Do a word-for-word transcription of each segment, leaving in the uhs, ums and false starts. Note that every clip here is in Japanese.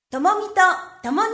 ともみとともに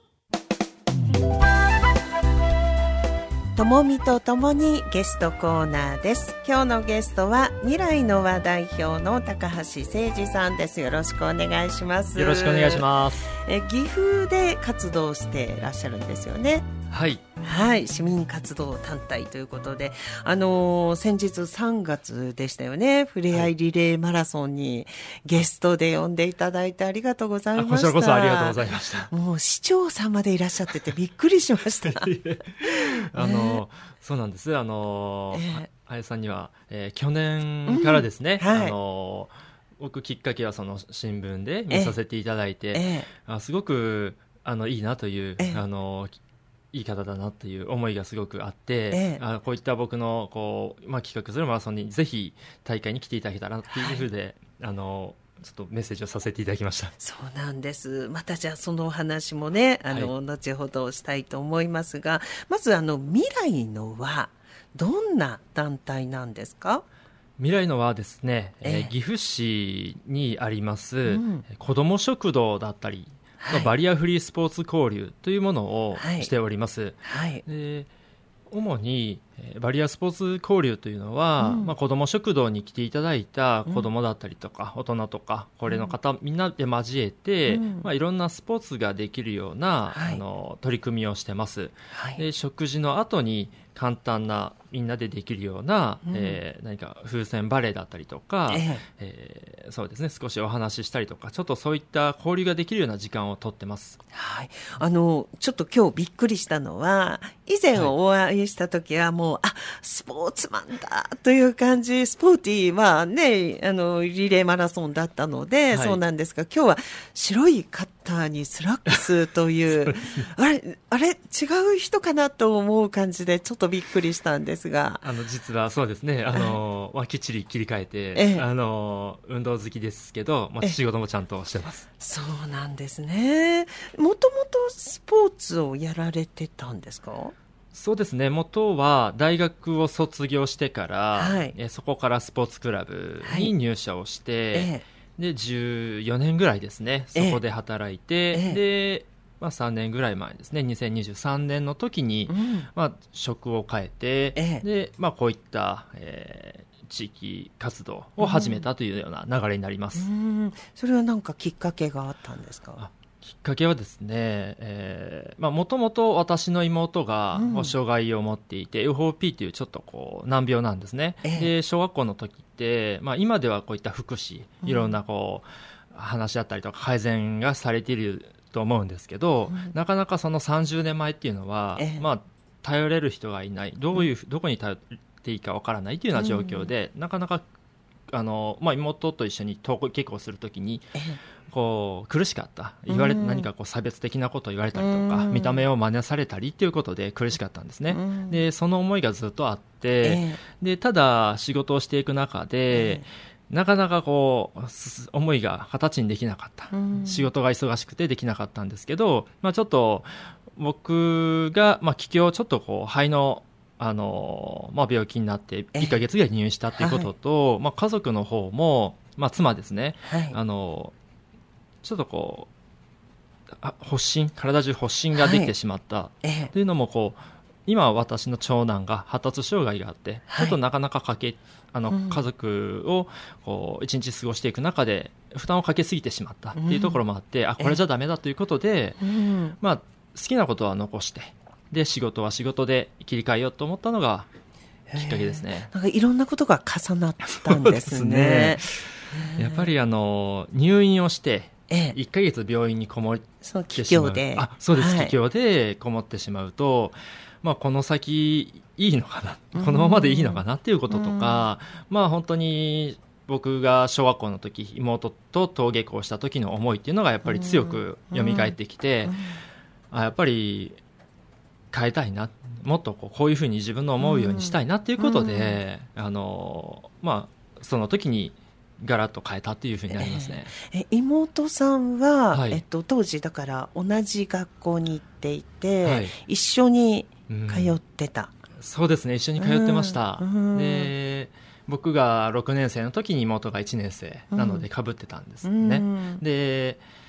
ともみとともにゲストコーナーです。今日のゲストは未来の輪代表の高橋誠二さんです。よろしくお願いします。 よろしくお願いします。 え岐阜で活動していらっしゃるんですよね。 はい、 はい、市民活動団体ということで、あのー、先日さんがつでしたよね。ふれあいリレーマラソンにゲストで呼んでいただいてありがとうございました。 こちらこそありがとうございました。 もう市長様でいらっしゃっててびっくりしましたあのー、そうなんです。あのーえー、あやさんには、えー、去年からですね、うんはい、あのー、僕きっかけはその新聞で見させていただいて、えー、あすごくあのいいなという、えー、あのーいい方だなという思いがすごくあって、ええ、あこういった僕のこう、まあ、企画するマラソンにぜひ大会に来ていただけたらというふうで、はい、あのちょっとメッセージをさせていただきました。 そうなんです。またじゃあそのお話もねあの、はい、後ほどしたいと思いますが、まずあの未来の輪どんな団体なんですか？ 未来の輪はですね、ええ、岐阜市にあります、うん、子ども食堂だったりはい、バリアフリースポーツ交流というものをしております、はいはい、で主にバリアスポーツ交流というのは、うんまあ、子ども食堂に来ていただいた子どもだったりとか、うん、大人とか高齢の方、うん、みんなで交えて、うんまあ、いろんなスポーツができるような、はい、あの取り組みをしてます、はい、で食事の後に簡単なみんなでできるような、うんえー、何か風船バレーだったりとか、えええー、そうですね少しお話ししたりとかちょっとそういった交流ができるような時間をとってます、 はい、あのちょっと今日びっくりしたのは以前お会いした時はもう、はい、あスポーツマンだという感じスポーティーはねあのリレーマラソンだったので、はい、そうなんですが今日は白いカッターにスラックスというあれあれ違う人かなと思う感じでちょっとびっくりしたんですがあの実はそうですねあの、まあ、きっちり切り替えて、ええ、あの運動好きですけど、まあ、仕事もちゃんとしてます。 そうなんですね。もともとスポーツをやられてたんですか？ そうですね元は大学を卒業してから、はい、えそこからスポーツクラブに入社をして、はいええ、でじゅうよねんぐらいですねそこで働いて、ええ、でまあ、さんねんぐらい前ですねにせんにじゅうさんねんの時に、うんまあ、職を変えて、ええでまあ、こういった、えー、地域活動を始めたというような流れになります、 うんうん、それは何かきっかけがあったんですか？ あきっかけはですね、えーまあ、もともと私の妹が障害を持っていて、うん、エフオーピー というちょっとこう難病なんですね、ええ、で小学校の時って、まあ、今ではこういった福祉いろんなこう、うん、話し合ったりとか改善がされていると思うんですけど、うん、なかなかそのさんじゅうねんまえっていうのは、ええまあ、頼れる人がいないどういう、うん、どこに頼っていいかわからないというような状況で、うん、なかなかあの、まあ、妹と一緒に登校下校するときに、ええ、こう苦しかった言われ、うん、何かこう差別的なことを言われたりとか、うん、見た目を真似されたりということで苦しかったんですね、うん、でその思いがずっとあって、ええ、でただ仕事をしていく中で、ええなかなかこう思いが形にできなかった、うん、仕事が忙しくてできなかったんですけど、まあ、ちょっと僕が、まあ、気境ちょっとこう肺の、あのまあ、病気になっていっかげつぐらい入院したということと、はいまあ、家族の方も、まあ、妻ですね、はい、あのちょっとこう発疹体中発疹ができてしまった、はい、というのもこう今私の長男が発達障害があって、はい、ちょっとなかなかかけあの、うん、家族をこう一日過ごしていく中で負担をかけすぎてしまったっていうところもあって、うん、あこれじゃダメだということで、まあ、好きなことは残してで仕事は仕事で切り替えようと思ったのがきっかけですね。 なんかいろんなことが重なったんですね。 そうですねやっぱりあの入院をしていっかげつ病院にこもってしまう、 気境であそうです、はい、気境でこもってしまうとまあ、この先いいのかなこのままでいいのかなっていうこととか、まあ、本当に僕が小学校の時妹と登下校した時の思いっていうのがやっぱり強く蘇ってきて、あやっぱり変えたいなもっとこう、こういうふうに自分の思うようにしたいなっていうことで、あのまあ、その時にガラッと変えたっていうふうになりますね、 えー、え妹さんは、はいえっと、当時だから同じ学校に行っていて、はい、一緒に通ってた、 うん、そうですね一緒に通ってました、うん、で僕がろくねん生の時に妹がいちねん生なので被ってたんですね、うん、で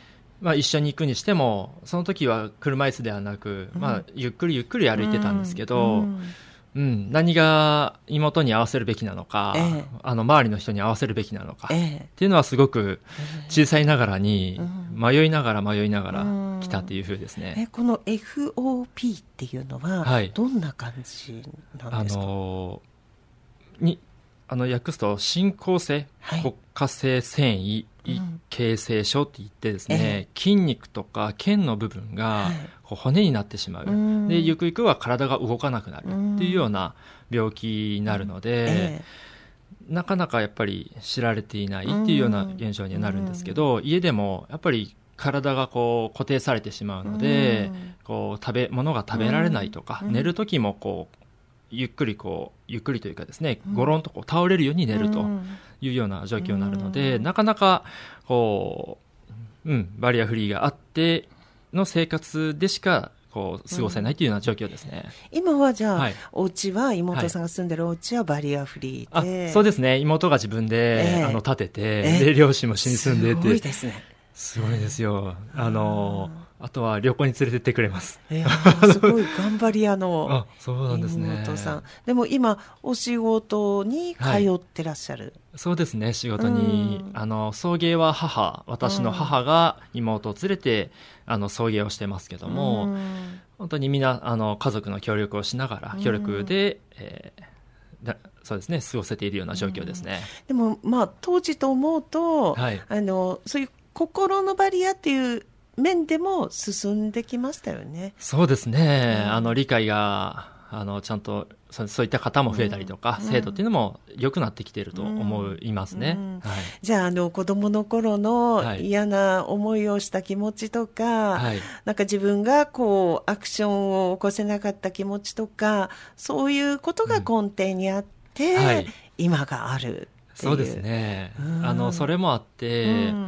まあ、一緒に行くにしてもその時は車椅子ではなく、うん、まあ、ゆっくりゆっくり歩いてたんですけど、うんうん、何が妹に合わせるべきなのか、ええ、あの周りの人に合わせるべきなのか、ええ、っていうのはすごく小さいながらに迷いながら迷いながら来たっていう風ですね、 うん、えこの エフオーピー っていうのはどんな感じなんですか？ はい、あのにあの訳すと進行性骨化性繊維異形成症って言ってですね、ええ、筋肉とか腱の部分がこう骨になってしまう、はい、でゆくゆくは体が動かなくなるっていうような病気になるので、ええ、なかなかやっぱり知られていないっていうような現象にはなるんですけど、家でもやっぱり体がこう固定されてしまうので、こう食べ物が食べられないとか、寝る時もこうゆっくりこうゆっくりというかですね、ゴロンとこう倒れるように寝るというような状況になるので、なかなかこう、うん、バリアフリーがあっての生活でしかこう過ごせないというような状況ですね、 うん、今はじゃあ、はい、お家は妹さんが住んでるお家はバリアフリーで、 はい、そうですね、妹が自分で、えー、あの建てて、えー、で両親も一緒に住んでて、 すごいですね。 すごいですよ。あのあとは旅行に連れてってくれます。 いやすごい頑張り屋のあ、そうなんですね、 妹さん。でも今お仕事に通ってらっしゃる、 はい、そうですね、仕事に、あの送迎は母私の母が妹を連れてあの送迎をしてますけども、本当にみんなあの家族の協力をしながら協力で、えー、だそうですね、過ごせているような状況ですね、 でもまあ当時と思うと、はい、あのそういう心のバリアっていう面でも進んできましたよね。 そうですね、うん、あの理解があのちゃんと そ, そういった方も増えたりとか、うん、制度っていうのも良くなってきていると思いますね、うんうん、はい、 じゃあ、あの子供の頃の嫌な思いをした気持ちとか、はい、なんか自分がこうアクションを起こせなかった気持ちとか、そういうことが根底にあって、うんはい、今がある。 そうですね、うん、あのそれもあって、うん、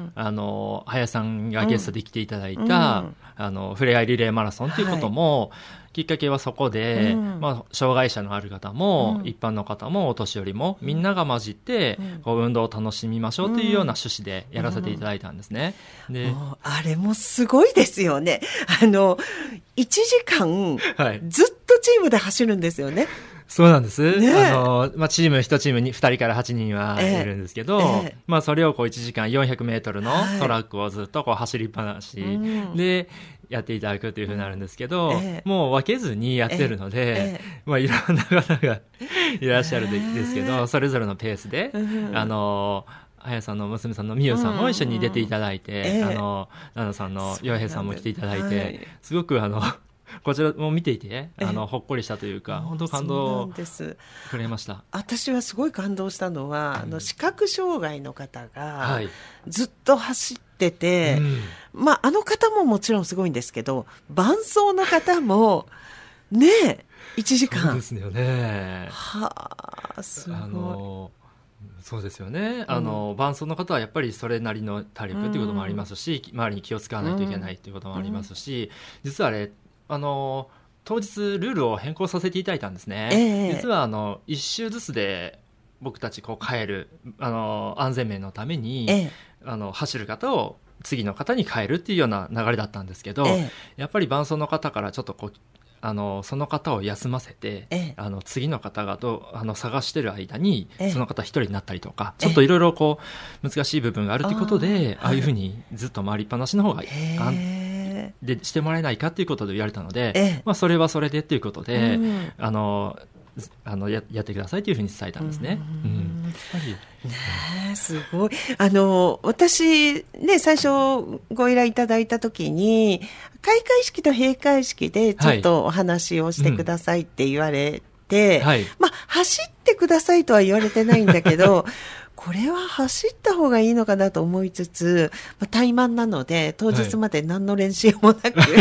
あの林さんがゲストで来ていただいた、うん、あのふれあいリレーマラソンということも、はい、きっかけはそこで、うんまあ、障害者のある方も、うん、一般の方もお年寄りもみんなが混じって、うん、こう運動を楽しみましょうというような趣旨でやらせていただいたんですね、うん、であれもすごいですよね。あのいちじかん、はい、ずっとチームで走るんですよね。 そうなんです、ね、あのまあ、チームいちチームにふたりからはちにんはいるんですけど、えーえーまあ、それをこういちじかんよんひゃくメートルのトラックをずっとこう走りっぱなしでやっていただくというふうになるんですけど、えー、もう分けずにやってるので、えーまあ、いろんな方がいらっしゃるんですけど、えー、それぞれのペースで、うん、あのあやさんの娘さんのみゆさんも一緒に出ていただいて、うんうん、あの奈々さんのようへいさんも来ていただいて、はい、すごくあのこちらも見ていてあのほっこりしたというか、本当感動をくれました。 私はすごい感動したのは、うん、あの視覚障害の方がずっと走ってて、はいうんまあ、あの方ももちろんすごいんですけど、伴走の方もねえいちじかんそうですよね。 はあ、すごい。あのそうですよね、あの、うん、伴走の方はやっぱりそれなりの体力ということもありますし、うん、周りに気を使わないといけないということもありますし、うん、実はあれあの当日ルールを変更させていただいたんですね、えー、実はあの一周ずつで僕たちこう帰るあの安全面のために、えー、あの走る方を次の方に変えるっていうような流れだったんですけど、えー、やっぱり伴走の方からちょっとこうあのその方を休ませて、ええ、あの次の方がどあの探してる間に、ええ、その方一人になったりとか、ちょっといろいろこう難しい部分があるということで、ああいうふうにずっと回りっぱなしの方がでしてもらえないかということで言われたので、えまあ、それはそれでということで、うん、あのあの や, やってくださいというふうに伝えたんですね。うんうんやっぱりね、すごい。あの私、ね、最初ご依頼いただいたときに開会式と閉会式でちょっとお話をしてくださいって言われて、はいうんはいまあ、走ってくださいとは言われてないんだけどこれは走った方がいいのかなと思いつつ、まあ、怠慢なので当日まで何の練習もなく、はい、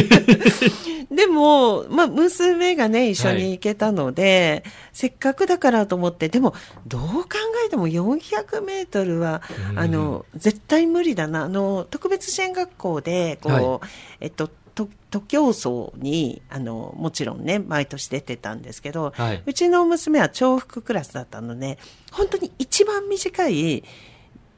でも、まあ、娘がね一緒に行けたので、はい、せっかくだからと思って、でもどう考えてもよんひゃくメートルはあの絶対無理だな。あの特別支援学校でこう、はいえっと徒競走にあのもちろんね毎年出てたんですけど、はい、うちの娘は重複クラスだったので、本当に一番短い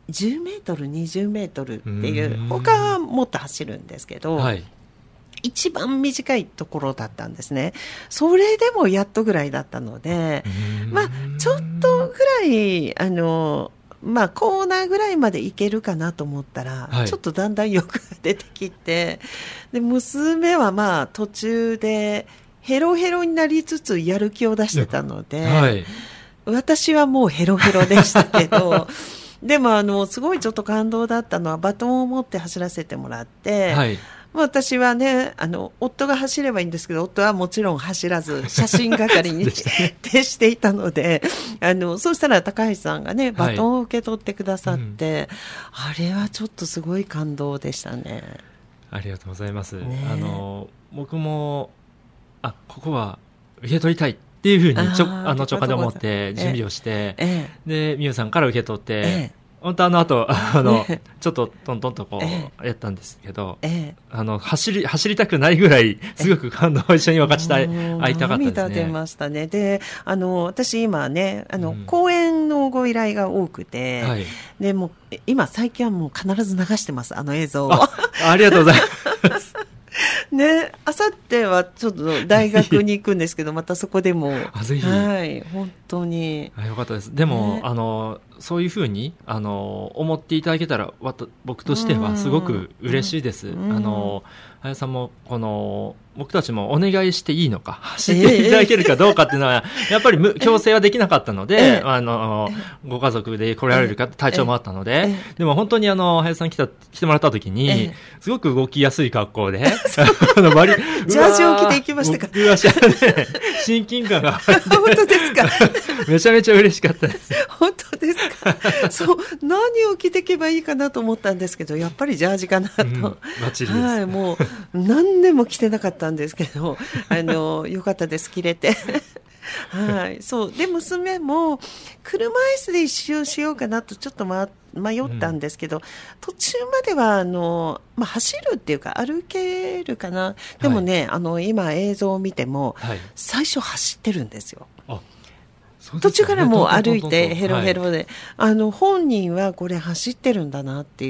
じゅうメートル、にじゅうメートルっていう、他はもっと走るんですけど、はい、一番短いところだったんですね。それでもやっとぐらいだったので、まあ、ちょっとぐらい、あの、まあ、コーナーぐらいまで行けるかなと思ったら、はい、ちょっとだんだん欲が出てきて、で、娘はまあ、途中でヘロヘロになりつつやる気を出してたので、はい、私はもうヘロヘロでしたけど、でもあの、すごいちょっと感動だったのは、バトンを持って走らせてもらって、はい、私はね、あの、夫が走ればいいんですけど、夫はもちろん走らず、写真係に徹していたので、あの、そうしたら高橋さんがね、バトンを受け取ってくださって、はい、うん、あれはちょっとすごい感動でしたね。 ありがとうございます。ね、あの、僕も、あ、ここは受け取りたいっていうふうにちょあの直感で思って準備をして、ええ、で、みゆさんから受け取って、ええ、本当あの後、あの、ね、ちょっとトントンとこう、やったんですけど、ええ、あの、走り、走りたくないぐらい、すごく感動を一緒に分かちたい、会いたかったですね。 涙出ましたね。で、あの、私今ね、あの、うん、講演のご依頼が多くて、はい、で、もう、今最近はもう必ず流してます、あの映像を。 あ、ありがとうございます。 ね、あさってはちょっと大学に行くんですけど、またそこでも、 あ、ぜひ、 はい、本当に。 あ、よかったです。でも、ね、あの、そういうふうに、あの、思っていただけたら、わた僕としてはすごく嬉しいです。あの、林さんも、この、僕たちもお願いしていいのか、走っていただけるかどうかっていうのは、えー、やっぱり強制はできなかったので、えー、あの、ご家族で来られるか体調もあったので、えーえー、でも本当にあの、林さん来た、来てもらった時に、えー、すごく動きやすい格好で、 あの、割り、ジャージを着ていきましたか。 僕はね、親近感が。 本当ですか。 めちゃめちゃ嬉しかったです。 本当ですか。そう、何を着ていけばいいかなと思ったんですけど、やっぱりジャージかなと。うん、バッチリです。はい、もう、何年も着てなかったんですけど、あの、よかったです、着れて。はい、そう。で、娘も、車椅子で一周しようかなとちょっと迷ったんですけど、うん、途中までは、あの、まあ、走るっていうか、歩けるかな。でもね、はい、あの、今映像を見ても、はい、最初走ってるんですよ。あ、途中からもう歩いてヘロヘロで、はい、あの本人はこれ走ってるんだなっていう、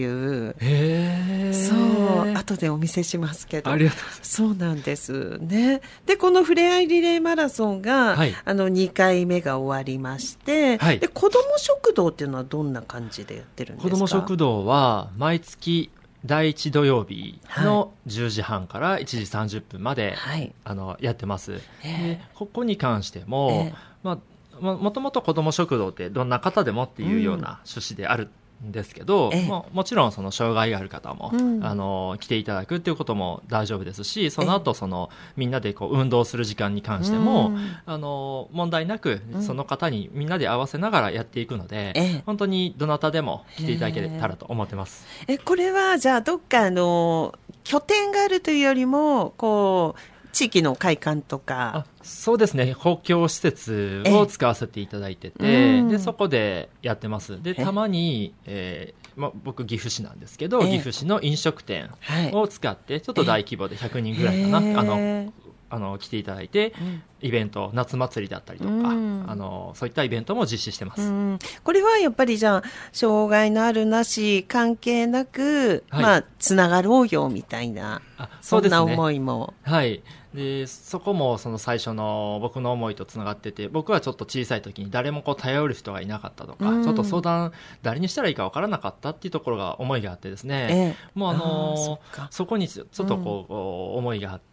へー、そう後でお見せしますけど、 ありがとうございます。 そうなんですね。でこのふれあいリレーマラソンが、はい、あのにかいめが終わりまして、はい、で子ども食堂っていうのはどんな感じでやってるんですか？ 子ども食堂は毎月だいいち土曜日のじゅうじはんからいちじさんじゅっぷんまで、はい、あのやってます。でここに関しても、まあも, もともと子ども食堂ってどんな方でもっていうような趣旨であるんですけど、うん、も, もちろんその障害がある方も、うん、あの来ていただくっていうことも大丈夫ですし、その後そのみんなでこう運動する時間に関しても、うん、あの問題なくその方にみんなで合わせながらやっていくので、うん、本当にどなたでも来ていただけたらと思ってます。 えこれはじゃあどっかあの拠点があるというよりもこう地域の会館とか。 あ、そうですね、公共施設を使わせていただいてて、でそこでやってます。でたまに、えーま、僕岐阜市なんですけど、岐阜市の飲食店を使ってちょっと大規模でひゃくにんぐらいかな、あのあの来ていただいて、イベント夏祭りだったりとか、あのそういったイベントも実施してます。 これはやっぱりじゃあ障害のあるなし関係なく、はい、まあつながろうよみたいな、あ、そうですね、そんな思いも、 はい、でそこもその最初の僕の思いとつながってて、僕はちょっと小さい時に誰もこう頼る人がいなかったとか、うん、ちょっと相談誰にしたらいいか分からなかったっていうところが思いがあってですね、ええ、もうあのー、そ, そこにちょっとこう、うん、思いがあって、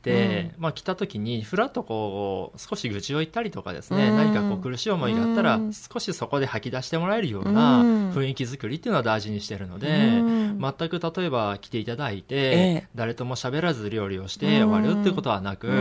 うん、まあ、来た時にふらっとこう少し愚痴を言ったりとかですね、うん、何かこう苦しい思いがあったら、うん、少しそこで吐き出してもらえるような雰囲気作りっていうのは大事にしてるので、うん、全く例えば来ていただいて、ええ、誰とも喋らず料理をして終わるっていうことはなく、うん、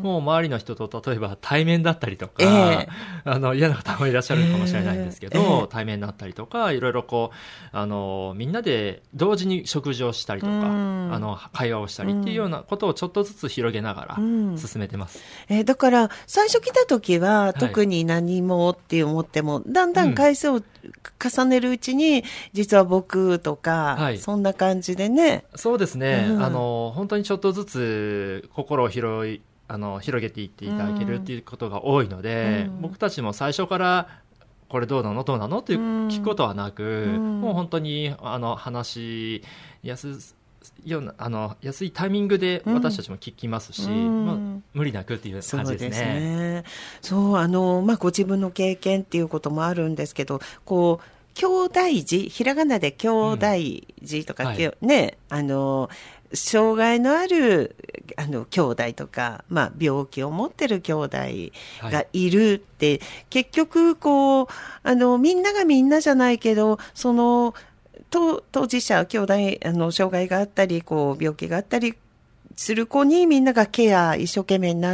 もう周りの人と例えば対面だったりとか、えー、あの嫌な方もいらっしゃるかもしれないんですけど、えー、対面になったりとかいろいろこうあのみんなで同時に食事をしたりとか、うん、あの会話をしたりっていうようなことをちょっとずつ広げながら進めてます。 うん、えー、だから最初来た時は特に何もって思っても、はい、だんだん回数を重ねるうちに、うん、実は僕とか、はい、そんな感じでね。 そうですね、うん、あの本当にちょっとずつ心を広いあの広げていっていただけるっていうことが多いので、うん、僕たちも最初からこれどうなのどうなのという聞くことはなく、 うん、 もう本当にあの話しやすようなあの安いタイミングで私たちも聞きますし、うんまあ、無理なくっていう感じですね。そうですね。 そうあの、まあ、ご自分の経験っていうこともあるんですけど、こう兄弟児、ひらがなで兄弟児とか、うんはい、ね、あの障害のあるあの兄弟とか、まあ、病気を持ってる兄弟がいるって、はい、結局こうあのみんながみんなじゃないけど、その当事者兄弟あの障害があったりこう病気があったりする子にみんながケア一生懸命になって、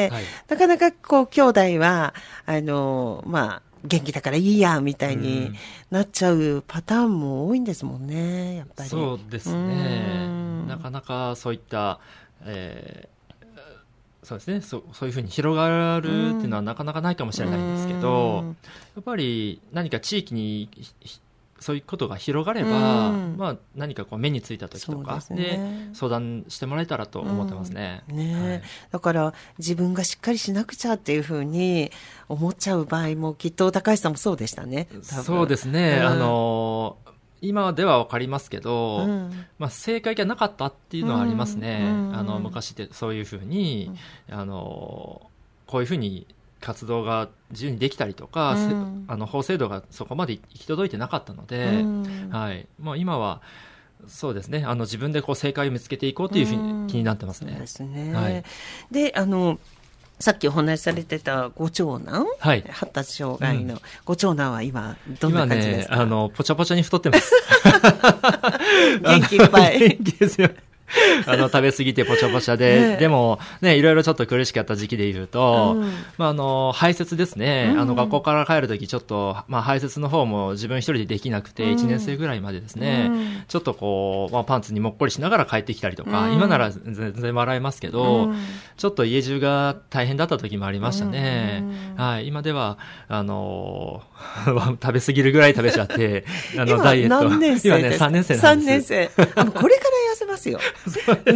はい、なかなかこう兄弟はあのまあ元気だからいいやみたいになっちゃうパターンも多いんですもんね、やっぱり。 そうですね。なかなかそういった、えー、そうですね、そ、そういうふうに広がるっていうのはなかなかないかもしれないんですけど、やっぱり何か地域にそういうことが広がれば、まあ、何かこう目についた時とか で,、ね、で相談してもらえたらと思ってますね。 うんねはい、 だから自分がしっかりしなくちゃっていうふうに思っちゃう場合もきっと高橋さんもそうでしたね。 そうですね、うん、あの今では分かりますけど、うんまあ、正解がなかったっていうのはありますね。うん、あの昔ってそういうふうに、うん、あのこういうふうに活動が自由にできたりとか、うん、あの法制度がそこまで行き届いてなかったので、うんはいまあ、今はそうですね、あの自分でこう正解を見つけていこうというふうに気になってますね。 そうですね、はい、であのさっきお話しされてたご長男、はい、発達障害のご長男は今どんな感じですか？ 今ね、あのポチャポチャに太ってます元気いっぱい元気ですよあの食べ過ぎてポチャポチャで、ね、でもねいろいろちょっと苦しかった時期で言うと、うんまあ、あの排泄ですね、うん、あの学校から帰るときちょっと、まあ、排泄の方も自分一人でできなくて、うん、いちねん生ぐらいまでですね、うん、ちょっとこう、まあ、パンツにもっこりしながら帰ってきたりとか、うん、今なら全然笑えますけど、うん、ちょっと家中が大変だった時もありましたね、うんはい、今ではあの食べ過ぎるぐらい食べちゃってあのダイエット何年生今ねさんねん生なんです。さんねん生あのこれから痩せますようん、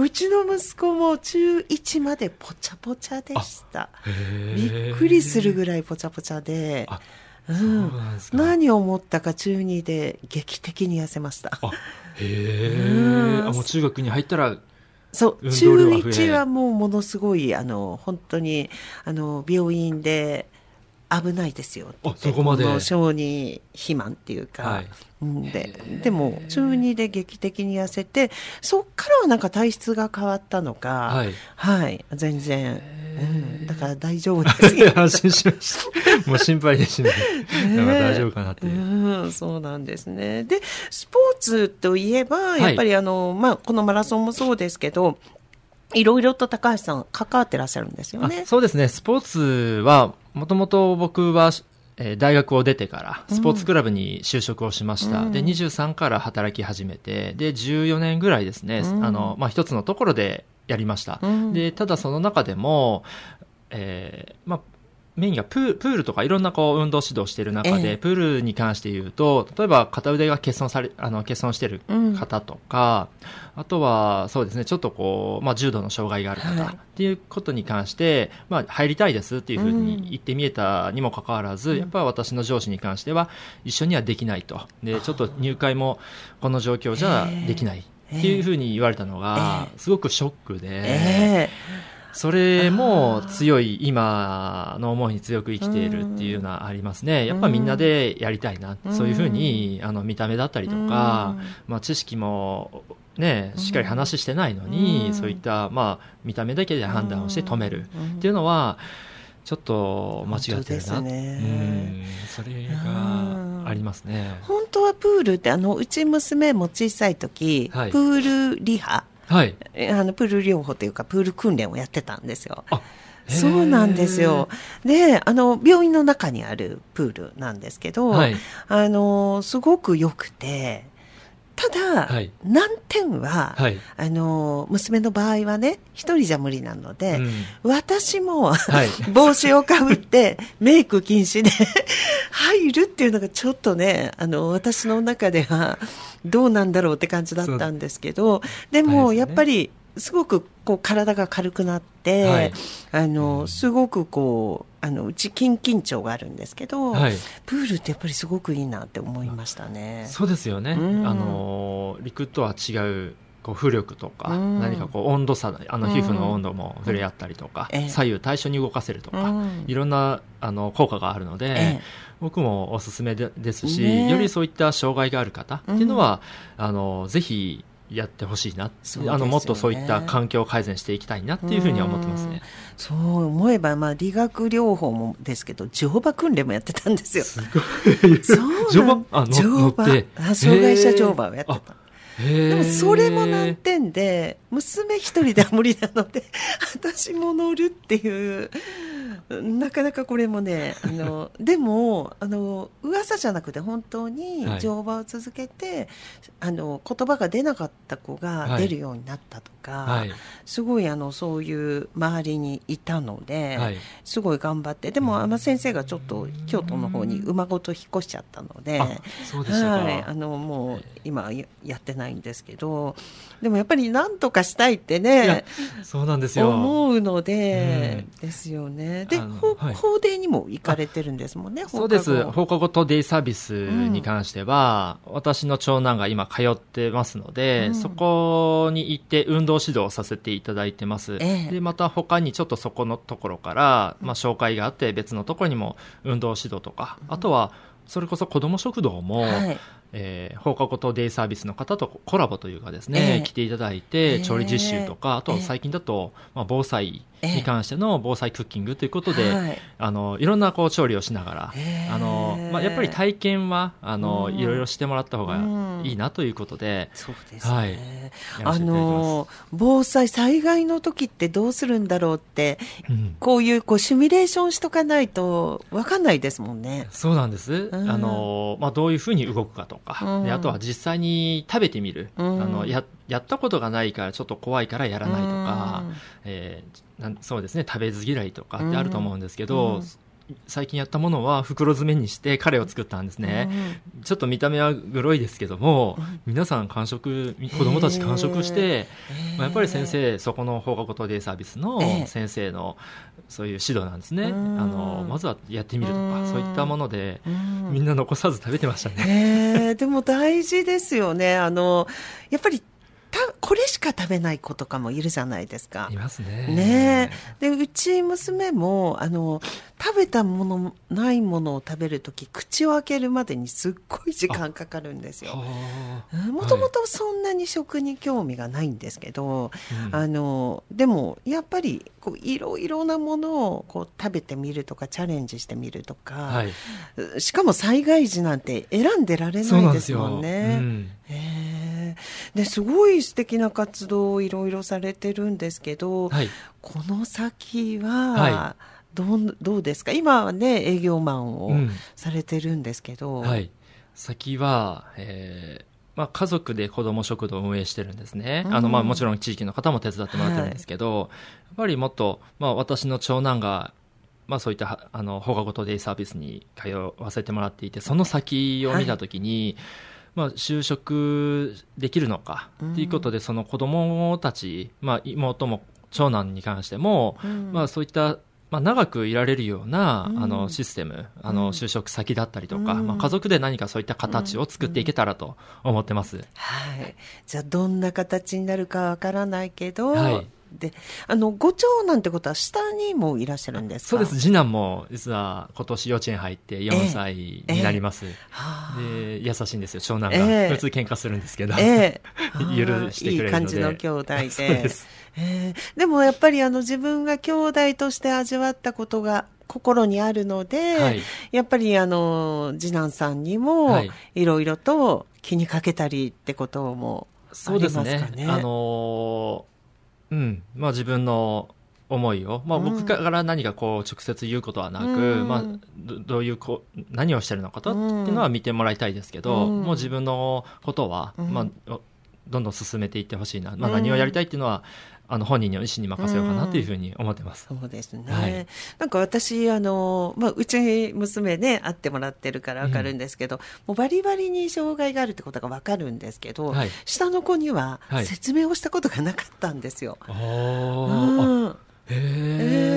うちの息子も中いちまでポチャポチャでした。びっくりするぐらいポチャポチャで、うん、何を思ったか中にで劇的に痩せました。 あへー、うん、あもう中学に入ったらそう中いちはもうものすごいあの本当にあの病院で危ないですよって。 あそこまで小児肥満っていうか、はいで, でも中にで劇的に痩せてそっからはなんか体質が変わったのか、はい、はい、全然、うん、だから大丈夫ですよ安心しましたもう心配でしないだから大丈夫かなっていう、 うん、そうなんですね。でスポーツといえばやっぱりあの、はいまあ、このマラソンもそうですけどいろいろと高橋さん関わってらっしゃるんですよね。 そうですね、スポーツはもともと僕は大学を出てからスポーツクラブに就職をしました、うん、でにじゅうさんから働き始めてでじゅうよねんぐらいですね、うんあのまあ、一つのところでやりました、うん、でただその中でも、えーまあメインがプール、プールとかいろんなこう運動指導している中で、ええ、プールに関して言うと例えば片腕が欠損されあの欠損している方とか、うん、あとはそうですねちょっとこう、まあ、重度の障害がある方、はい、っていうことに関して、まあ、入りたいですっていうふうに言ってみえたにもかかわらず、うん、やっぱり私の上司に関しては一緒にはできないとでちょっと入会もこの状況じゃできないっていうふうに言われたのがすごくショックで、えーそれも強い今の思いに強く生きているっていうのはありますね。やっぱみんなでやりたいな、そういうふうにあの見た目だったりとか、まあ、知識もねしっかり話してないのにそういったまあ見た目だけで判断をして止めるっていうのはちょっと間違ってるな、うん、それがありますね。 本当はプールってあのうち娘も小さい時、はい、プールリハはい、あのプール療法というかプール訓練をやってたんですよ。あそうなんですよ。であの病院の中にあるプールなんですけど、はい、あのすごく良くてただ、はい、難点は、はい、あの娘の場合はね一人じゃ無理なので、うん、私も、はい、帽子をかぶってメイク禁止で入るっていうのがちょっとねあの私の中ではどうなんだろうって感じだったんですけどでもやっぱりすごくこう体が軽くなって、はい、あのすごくこうあのうち近畿町があるんですけど、 はい、 プールってやっぱりすごくいいなって思いましたね。 そうですよね、うん、あの陸とは違うこう浮力とか、うん、何かこう温度差、あの皮膚の温度も触れ合ったりとか、うん、左右対称に動かせるとか、うん、いろんなあの効果があるので、ええ、僕もおすすめでですし、ね、よりそういった障害がある方っていうのは、うん、あのぜひやってほしいな、ね、あのもっとそういった環境を改善していきたいなっていうふうには思ってますね。うん、 そう思えば、まあ、理学療法もですけど乗馬訓練もやってたんですよ。 すごいそうなんあ乗乗馬あ障害者乗馬をやってた。でもそれも難点で娘一人では無理なので私も乗るっていうなかなかこれもねあのでもあの噂じゃなくて本当に乗馬を続けて、はい、あの言葉が出なかった子が出るようになったとか、はい、すごいあのそういう周りにいたので、はい、すごい頑張ってでも海女先生がちょっと京都の方に馬ごと引っ越しちゃったので、 そうでしたか、 はい、あのもう今やってないんですけどでもやっぱり何とかしたいってねそうなんですよ思うので、うん、ですよね。で、法デーにも行かれてるんですもんね。 そうです。放課後とデイサービスに関しては、うん、私の長男が今通ってますので、うん、そこに行って運動指導をさせていただいてます、ええ、でまた他にちょっとそこのところから、まあ、紹介があって別のところにも運動指導とか、うん、あとはそれこそ子ども食堂も、はいえー、放課後とデイサービスの方とコラボというかですね、えー、来ていただいて調理実習とか、えー、あと最近だと、まあ、防災に関しての防災クッキングということで、えーはい、あのいろんなこう調理をしながら、えーあのまあ、やっぱり体験はあの、うん、いろいろしてもらった方がいいなということで、うん、 そうですね、はい、あの防災災害の時ってどうするんだろうって、うん、こういう、こうシミュレーションしとかないと分かんないですもんね。 そうなんです、うん、あのまあ、どういうふうに動くかとか、うん、であとは実際に食べてみる、うん、あの や, やったことがないからちょっと怖いからやらないとか、うんえー、なんそうですね食べず嫌いとかってあると思うんですけど、うん最近やったものは袋詰めにしてカレーを作ったんですね、うん、ちょっと見た目はグロいですけども、うん、皆さん完食子どもたち完食して、まあ、やっぱり先生そこの放課後等デイサービスの先生のそういう指導なんですね、うん、あのまずはやってみるとか、うん、そういったもので、うん、みんな残さず食べてましたね。 でも大事ですよね。あのやっぱりたこれしか食べない子とかもいるじゃないですか。 いますね。 ねでうち娘もあの食べたものないものを食べるとき口を開けるまでにすっごい時間かかるんですよ。もともとそんなに食に興味がないんですけど、はい、あのでもやっぱりこういろいろなものをこう食べてみるとかチャレンジしてみるとか、はい、しかも災害時なんて選んでられないですもんね。うんえー、ですごい素敵な活動をいろいろされてるんですけど、はい、この先は、はいどう、どうですか。今はね営業マンをされてるんですけど、うんはい、 先は、えーまあ、家族で子ども食堂を運営してるんですね、うんあのまあ、もちろん地域の方も手伝ってもらってるんですけど、はい、やっぱりもっと、まあ、私の長男が、まあ、そういったあの放課後等デイサービスに通わせてもらっていてその先を見たときに、はいまあ、就職できるのかということで、うん、その子どもたち、まあ、妹も長男に関しても、うんまあ、そういったまあ、長くいられるような、うん、あのシステムあの就職先だったりとか、うんまあ、家族で何かそういった形を作っていけたらと思ってます、うんうんはい、じゃあどんな形になるかわからないけど、はいであのご長男ってことは下にもいらっしゃるんですか。 そうです次男も実は今年幼稚園入ってよんさいになります、えーえー、で優しいんですよ長男が、えー、普通喧嘩するんですけど、えー、許してくれるのでいい感じの兄弟でそうですえー、でもやっぱりあの自分が兄弟として味わったことが心にあるので、はい、やっぱりあの次男さんにもいろいろと気にかけたりってこともありますかね。 そうですね、あのーうんまあ、自分の思いを、まあ、僕から何かこう直接言うことはなく、うんまあ、ど, どういうこう何をしてるのかとっていうのは見てもらいたいですけど、うん、もう自分のことは、うんまあ、どんどん進めていってほしいな、まあ、何をやりたいっていうのはあの本人の意思に任せようかなというふうに思ってます、 うん、そうですね、はい、なんか私あの、まあ、うち娘ね会ってもらってるから分かるんですけど、うん、もうバリバリに障害があるってことが分かるんですけど、はい、下の子には説明をしたことがなかったんですよ、はいうん、 へえ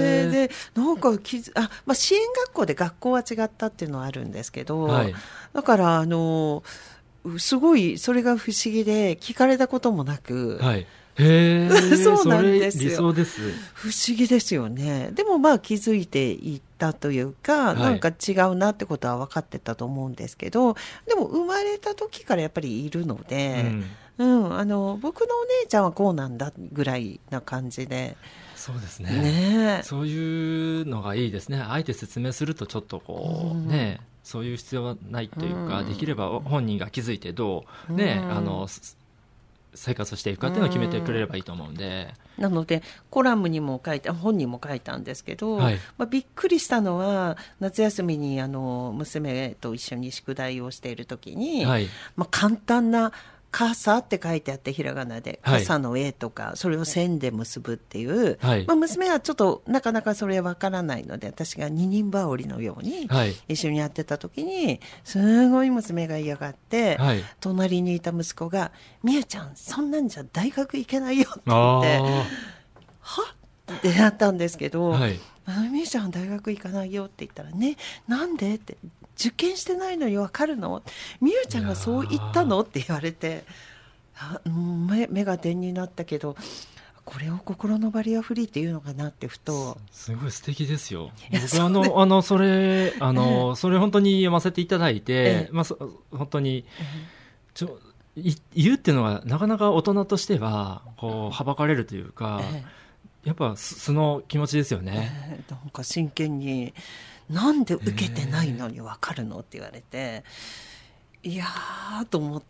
でなんか気づあ、まあ、支援学校で学校は違ったっていうのはあるんですけど、はい、だからあのすごいそれが不思議で聞かれたこともなく、 はい、へーそうなんですよ。 それ理想です。 不思議ですよね。でもまあ気づいていったというか、はい、なんか違うなってことは分かってたと思うんですけど、でも生まれた時からやっぱりいるので、うんうん、あの僕のお姉ちゃんはこうなんだぐらいな感じで。 そうですね。 ね、 そういうのがいいですね。あえて説明するとちょっとこう、うん、ね、そういう必要はないというか、うん、できれば本人が気づいてどう、ね、うん、あの生活していくかっていうのを決めてくれればいいと思うんで、 うん、なのでコラムにも書いて本にも書いたんですけど、はい、まあ、びっくりしたのは夏休みにあの娘と一緒に宿題をしている時に、はい、まあ、簡単な傘って書いてあってひらがなで傘の絵とか、はい、それを線で結ぶっていう、はい、まあ、娘はちょっとなかなかそれわからないので私が二人羽織のように一緒にやってた時にすごい娘が嫌がって、はい、隣にいた息子がみゆちゃんそんなんじゃ大学行けないよって言ってはってなったんですけど、はい、みゆちゃん大学行かないよって言ったらね、なんでって受験してないのに分かるの、みゆちゃんがそう言ったのって言われて、目, 目が点になったけどこれを心のバリアフリーっていうのかなってふと。 す, すごい素敵ですよ。僕あのあのそれあの、えー、それ本当に読ませていただいて、えーまあ、本当にちょ言うっていうのはなかなか大人としてはこうはばかれるというか、えー、やっぱ素の気持ちですよね、 えー、なんか真剣になんで受けてないのに分かるのって言われて、いやーと思って、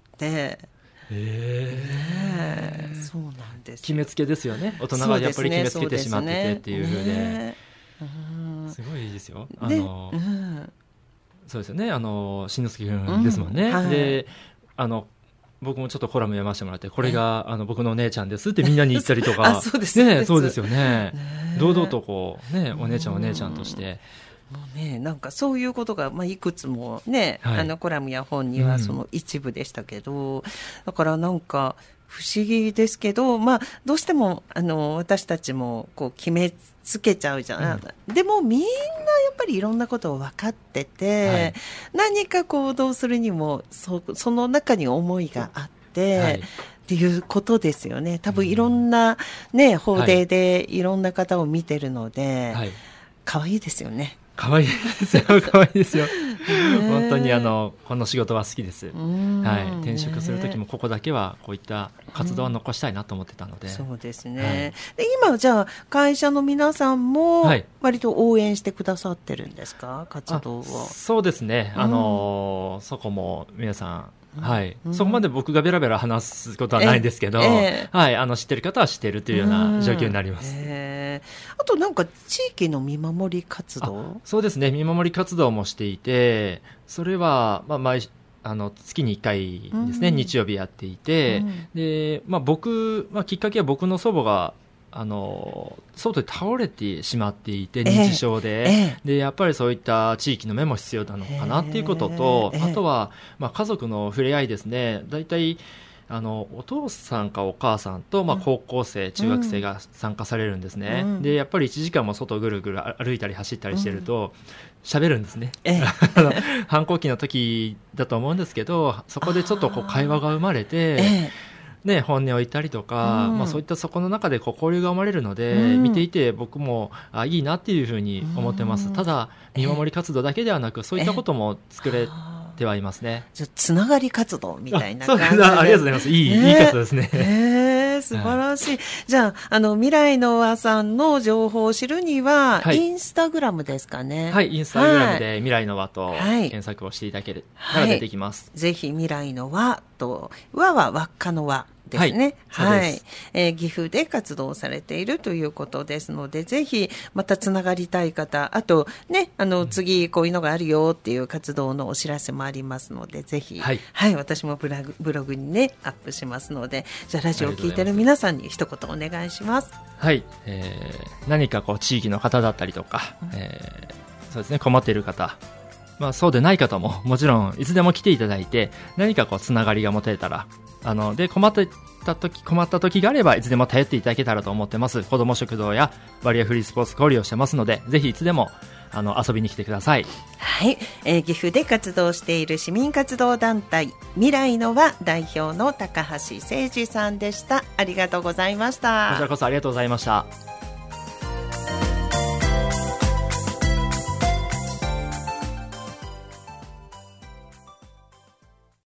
えーね、そうなんです。 決めつけですよね。大人がやっぱり決めつけてしまっててっていう風で、ね、うん、すごいいいですよ。あの、うん、そうですよね。あのしんのすけ君ですもんね、うん、はい、であの僕もちょっとコラム読ませてもらって、これがあの僕のお姉ちゃんですってみんなに言ったりとかそうですね、 そうですよね、ね、堂々とこう、ね、お姉ちゃんお姉ちゃんとしてもうね、なんかそういうことが、まあ、いくつもね、はい、あのコラムや本にはその一部でしたけど、うん、だからなんか不思議ですけど、まあ、どうしてもあの私たちもこう決めつけちゃうじゃない、うん、でもみんなやっぱりいろんなことを分かってて、はい、何か行動するにも そ, その中に思いがあって、はい、っていうことですよね。多分いろんな、ね、法廷でいろんな方を見てるので、はい、可愛いですよね。 可愛いですよ、可愛いですよ。本当にあのこの仕事は好きです。はい、転職する時もここだけはこういった活動を残したいなと思ってたので。 そうですね。はい、で今じゃあ会社の皆さんも割と応援してくださってるんですか、活動を。 そうですね。あの、うん、そこも皆さん。はい、うん、そこまで僕がベラベラ話すことはないんですけど、えー、はい、あの知ってる方は知ってるというような状況になります。 えー、あとなんか地域の見守り活動。 そうですね、見守り活動もしていて、それは、まあ、毎あの月にいっかいですね、うん、日曜日やっていて、うん、で、まあ、僕、まあ、きっかけは僕の祖母があの外で倒れてしまっていて認知症で、えー、でやっぱりそういった地域の目も必要なのかなっていうことと、えー、あとは、まあ、家族の触れ合いですね。だいたいあのお父さんかお母さんと、まあ、高校生、うん、中学生が参加されるんですね、うん、でやっぱりいちじかんも外ぐるぐる歩いたり走ったりしてると喋、うん、るんですね、えー、反抗期の時だと思うんですけど、そこでちょっとこう会話が生まれて、えーね、本音を言ったりとか、うん、まあ、そういったそこの中でこう交流が生まれるので、うん、見ていて僕もあいいなっていうふうに思ってます、うん、ただ見守り活動だけではなく、そういったことも作れてはいますね。 じゃあつながり活動みたいな感じで。 そうです、ありがとうございます。いい、えー、いい活動ですね。 えー、素晴らしい、はい、じゃあ、あの未来の輪さんの情報を知るには、はい、インスタグラムですかね。 はい、インスタグラムで未来の輪と検索をしていただけたら出てきます、 はい、ぜひ未来の輪と、輪は輪っかの輪ですね。はい。はい、えー、岐阜で活動されているということですので、ぜひまたつながりたい方、あとね、あの、次こういうのがあるよっていう活動のお知らせもありますので、ぜひ、はい、はい、私もブログ、ブログにね、アップしますので、じゃあラジオを聞いてる皆さんに一言お願いします。 はい。えー、何かこう地域の方だったりとか、うん、えー、そうですね、困っている方、 まあ、そうでない方ももちろんいつでも来ていただいて、何かこうつながりが持てたら、あので困った時困った時があればいつでも頼っていただけたらと思ってます。子ども食堂やバリアフリースポーツ交流をしてますので、ぜひいつでもあの遊びに来てください。 はい、えー、岐阜で活動している市民活動団体未来の輪代表の高橋誠二さんでした。ありがとうございました。 こちらこそありがとうございました。